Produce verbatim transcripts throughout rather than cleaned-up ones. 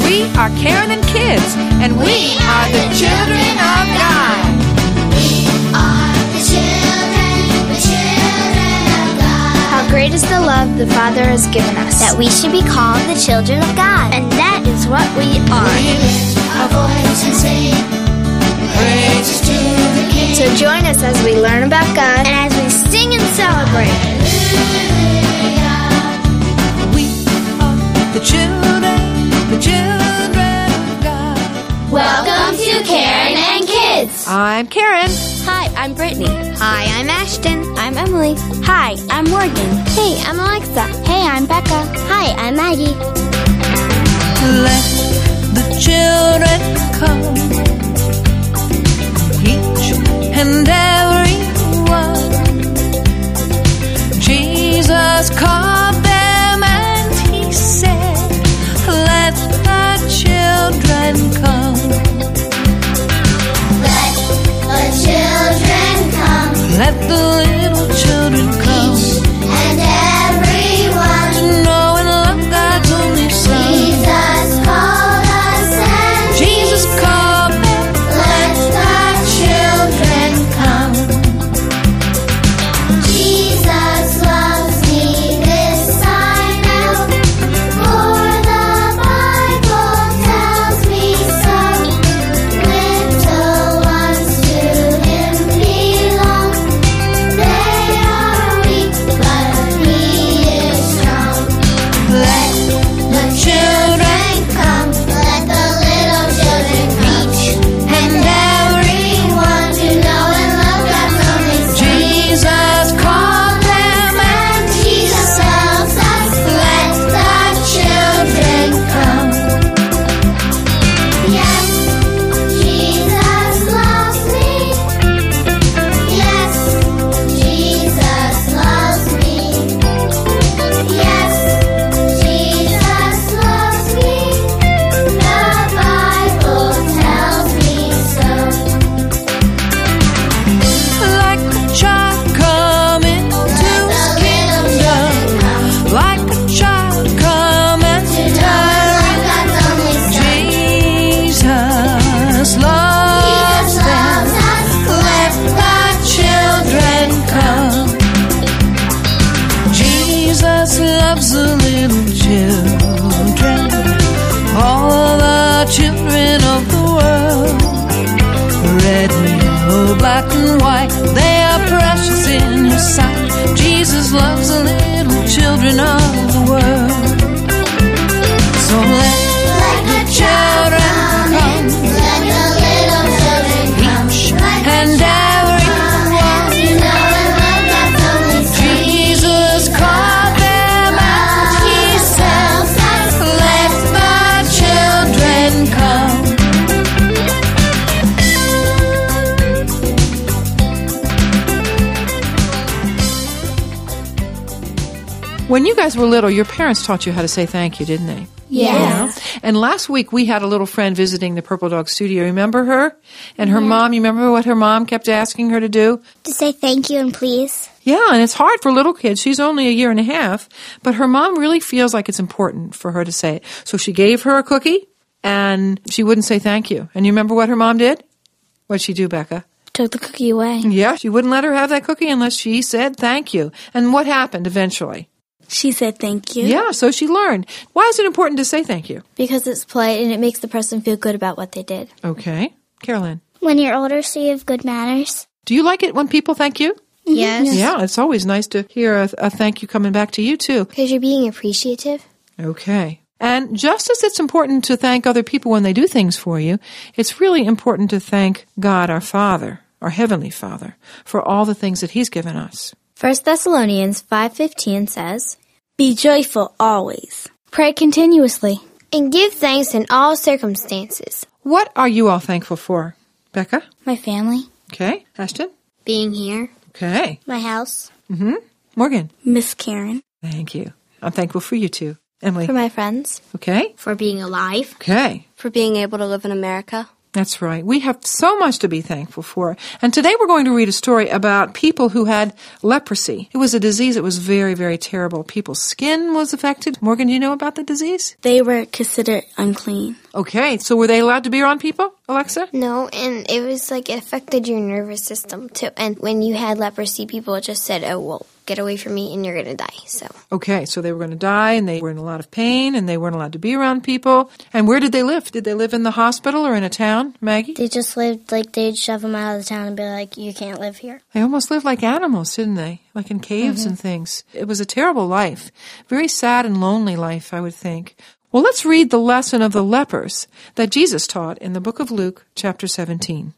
We are Karen and Kids, and we, we are the children of God. We are the children, the children of God. How great is the love the Father has given us, that we should be called the children of God. And that is what we are. We lift our voice and sing praises to the King. So join us as we learn about God and as we sing and celebrate. We are the children, the children of God. Welcome to Karen and Kids. I'm Karen. Hi, I'm Brittany. Hi, I'm Ashton. I'm Emily. Hi, I'm Morgan. Hey, I'm Alexa. Hey, I'm Becca. Hi, I'm Maggie. Let the children come, each and every one. Jesus called them and he said, let the children come. Let the children come. Let the little children come. Each and everyone. To know and love God's only Son. Jesus called us and Jesus called them. let the children come. Jesus loves me, this I know, for the Bible tells me so. Little ones to Him belong. They are weak, but He is strong. Let the children come. Let the little children come. And everyone to know and love God's only Son. Jesus called them and Jesus loves us. Let the children come. Yes, Jesus loves me. Yes, Jesus loves me. Yes, Jesus loves me. The Bible tells me so. like a child coming to Let the his little children kingdom, come. like a child coming To to know and love die. God's only Son. Jesus loves Jesus them. loves us. Let the children come. Jesus loves the little children, all the children of the world. Red, yellow, black and white, they are precious in His sight. Jesus loves the little children of the world. So let Let the children come. Let the little children come. each Let the and every child to know and love God's only Son. Jesus called them and He said, let the children come. When you guys were little, your parents taught you how to say thank you, didn't they? Yes. You know? And last week we had a little friend visiting the Purple Dog Studio. Remember her? And her mom, you remember what her mom kept asking her to do? To say thank you and please. Yeah, and it's hard for little kids. She's only a year and a half, but her mom really feels like it's important for her to say it. So she gave her a cookie, and she wouldn't say thank you. And you remember what her mom did? What'd she do, Becca? Took the cookie away. Yeah, she wouldn't let her have that cookie unless she said thank you. And what happened eventually? She said thank you. Yeah, so she learned. Why is it important to say thank you? Because it's polite and it makes the person feel good about what they did. Okay. Carolyn, When you're older, so you have good manners. do you like it when people thank you? Yes. Yeah, it's always nice to hear a, a thank you coming back to you, too. Because you're being appreciative. Okay. And just as it's important to thank other people when they do things for you, it's really important to thank God, our Father, our Heavenly Father, for all the things that He's given us. First Thessalonians five fifteen says, be joyful always. Pray continuously. And give thanks in all circumstances. What are you all thankful for? Becca? My family. Okay. Ashton? Being here. Okay. My house. Mm-hmm. Morgan? Miss Karen. Thank you. I'm thankful for you, too. Emily? For my friends. Okay. For being alive. Okay. For being able to live in America. That's right. We have so much to be thankful for. And today we're going to read a story about people who had leprosy. It was a disease that was very, very terrible. People's skin was affected. Morgan, do you know about the disease? They were considered unclean. Okay, so were they allowed to be around people, Alexa? No, and it was like it affected your nervous system too. And when you had leprosy, people just said, oh, well, get away from me and you're going to die. So Okay, so they were going to die and they were in a lot of pain and they weren't allowed to be around people. And where did they live? Did they live in the hospital or in a town, Maggie? They just lived like they'd shove them out of the town and be like, you can't live here. They almost lived like animals, didn't they? Like in caves mm-hmm. and things. It was a terrible life. Very sad and lonely life, I would think. Well, let's read the lesson of the lepers that Jesus taught in the book of Luke, chapter seventeen.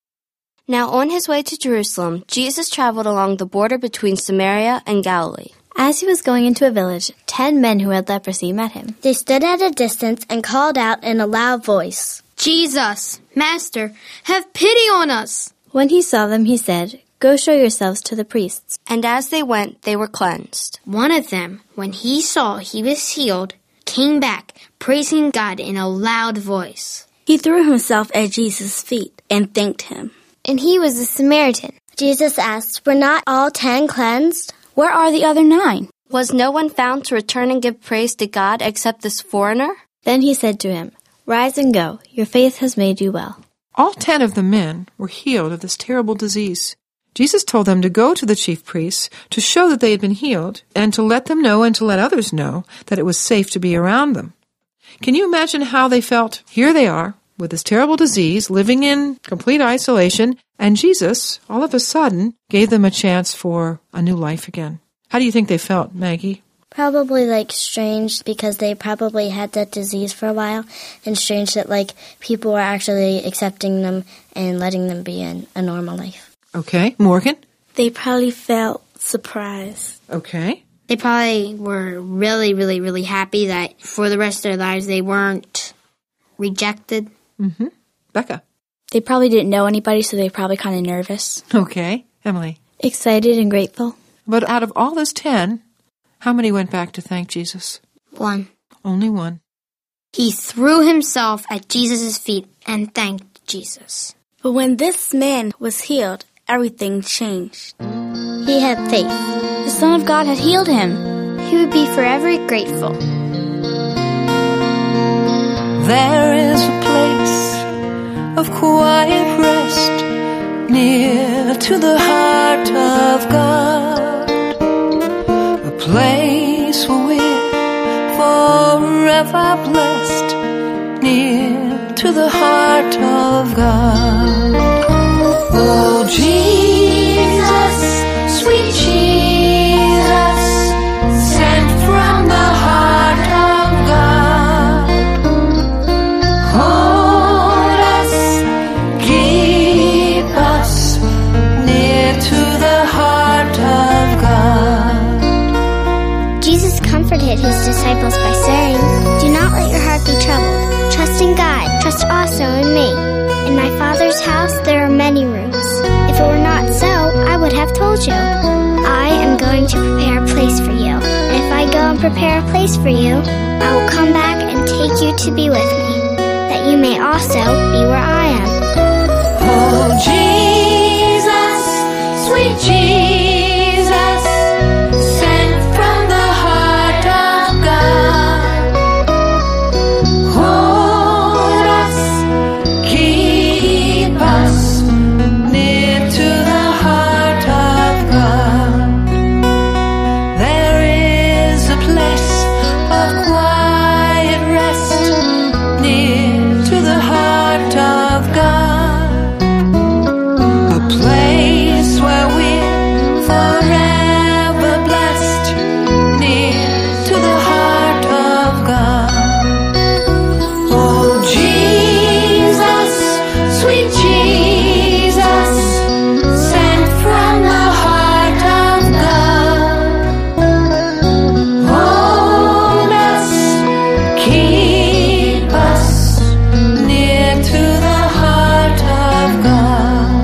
Now on his way to Jerusalem, Jesus traveled along the border between Samaria and Galilee. As he was going into a village, ten men who had leprosy met him. They stood at a distance and called out in a loud voice, Jesus, Master, have pity on us. When he saw them, he said, Go show yourselves to the priests. And as they went, they were cleansed. One of them, when he saw he was healed, came back, praising God in a loud voice. He threw himself at Jesus' feet and thanked him. And he was a Samaritan. Jesus asked, Were not all ten cleansed? Where are the other nine? Was no one found to return and give praise to God except this foreigner? Then he said to him, Rise and go. Your faith has made you well. All ten of the men were healed of this terrible disease. Jesus told them to go to the chief priests to show that they had been healed and to let them know and to let others know that it was safe to be around them. Can you imagine how they felt? Here they are with this terrible disease, living in complete isolation, and Jesus, all of a sudden, gave them a chance for a new life again. How do you think they felt, Maggie? Probably like strange because they probably had that disease for a while, and strange that like people were actually accepting them and letting them be in a normal life. Okay, Morgan? They probably felt surprised. Okay. They probably were really, really, really happy that for the rest of their lives they weren't rejected. Mm-hmm. Becca? They probably didn't know anybody, so they were probably kind of nervous. Okay. Emily? Excited and grateful. But out of all those ten, how many went back to thank Jesus? One. Only one. He threw himself at Jesus' feet and thanked Jesus. But when this man was healed, everything changed. He had faith. The Son of God had healed him. He would be forever grateful. There is a place of quiet rest near to the heart of God, a place where we're forever blessed near to the heart of God. Oh, Jesus, sweet Jesus, sent from the heart of God, hold us, keep us near to the heart of God. Jesus comforted his disciples by saying, Do not let your heart be troubled. Trust in God. Trust also in me. In my Father's house there are many rooms. If it were not so, I would have told you. I am going to prepare a place for you. And if I go and prepare a place for you, I will come back and take you to be with me, that you may also be where I am. Oh, Jesus, sweet Jesus, sent from the heart of God, hold us, keep us near to the heart of God. There is a place of quiet rest near to the heart of God, a place where we're forever blessed near to the heart of God. Oh, Jesus, sweet Jesus, sent from the heart of God, hold us, keep us near to the heart of God.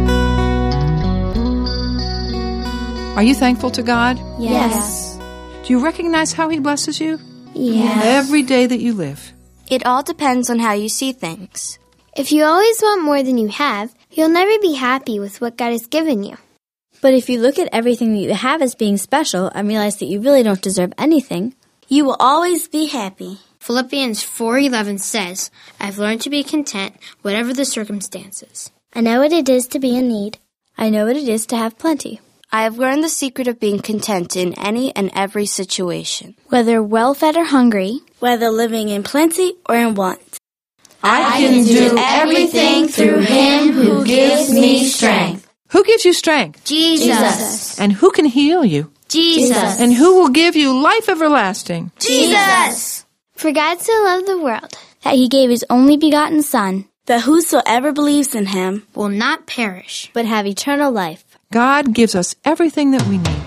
Are you thankful to God? Yes. Do you recognize how He blesses you? Yes. Every day that you live. It all depends on how you see things. If you always want more than you have, you'll never be happy with what God has given you. But if you look at everything that you have as being special and realize that you really don't deserve anything, you will always be happy. Philippians four eleven says, I've learned to be content, whatever the circumstances. I know what it is to be in need. I know what it is to have plenty. I have learned the secret of being content in any and every situation. Whether well-fed or hungry, whether living in plenty or in want. I can do everything through Him who gives me strength. Who gives you strength? Jesus. And who can heal you? Jesus. And who will give you life everlasting? Jesus. For God so loved the world that He gave His only begotten Son, that whosoever believes in Him will not perish, but have eternal life. God gives us everything that we need.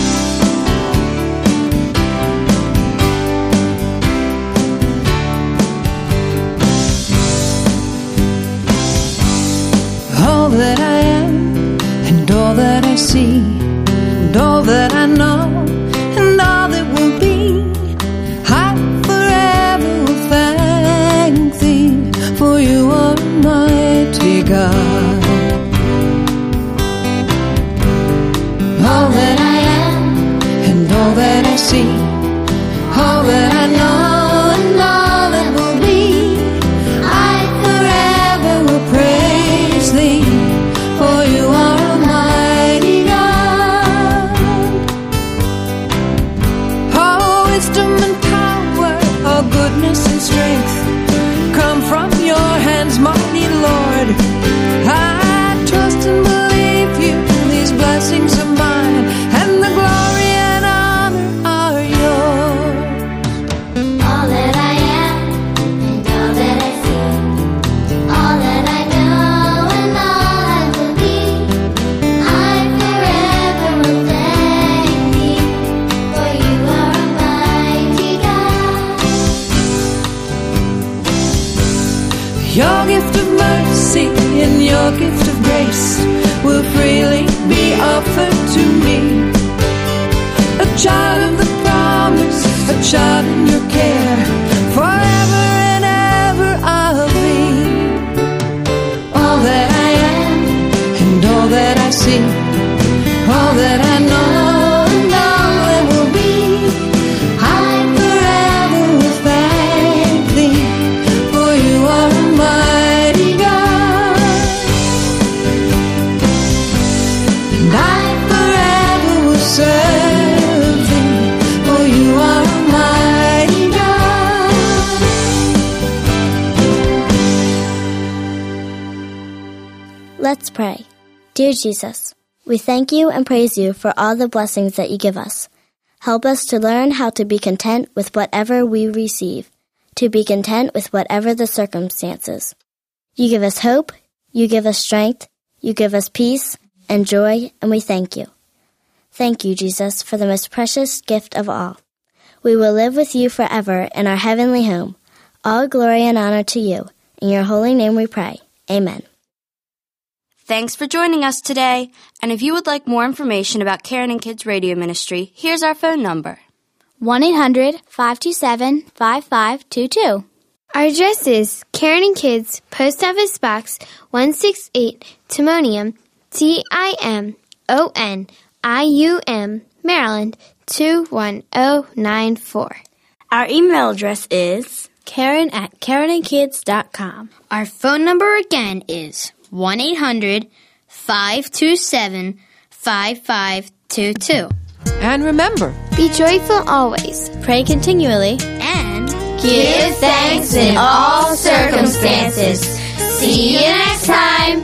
All that I am and all that I see and all that I know and all that will be, I forever will thank Thee, for You are mighty God. All that I am and all that I see, all that I know and all that will be, I forever will praise Thee, for You are Almighty God. All wisdom and power, all goodness and strength come from Your hands, mighty Lord. I trust and believe You, these blessings are mine, and the glory and honor are Yours. All that I am and all that I see, all that I know and all I will be, I forever will thank Thee, for You are Almighty God. Your gift of mercy and Your gift of grace will freely be offered to me. A child of the promise, a child in Your care, forever and ever I'll be. All that I am and all that I see, all that I know and all that will be, I forever will thank Thee, for You are Almighty God. And I forever will serve Thee, for You are Almighty God. Let's pray. Dear Jesus, we thank You and praise You for all the blessings that You give us. Help us to learn how to be content with whatever we receive, to be content with whatever the circumstances. You give us hope, You give us strength, You give us peace and joy, and we thank You. Thank You, Jesus, for the most precious gift of all. We will live with You forever in our heavenly home. All glory and honor to You. In Your holy name we pray. Amen. Thanks for joining us today. And if you would like more information about Karen and Kids Radio Ministry, here's our phone number. one eight hundred five two seven five five two two. Our address is Karen and Kids, Post Office Box one sixty-eight, Timonium, T I M O N I U M, Maryland two one zero nine four. Our email address is Karen at Karen and Kids dot com. Our phone number again is one eight hundred five two seven five five two two. And remember, Be joyful always. Pray continually. And Give thanks in all circumstances. See you next time.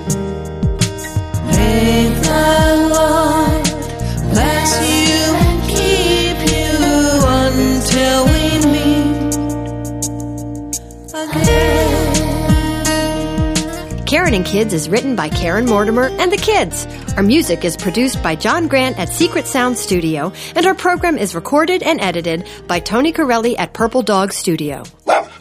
May the Lord bless you and keep you until we meet again. Karen and Kids is written by Karen Mortimer and the kids. Our music is produced by John Grant at Secret Sound Studio, and our program is recorded and edited by Tony Corelli at Purple Dog Studio.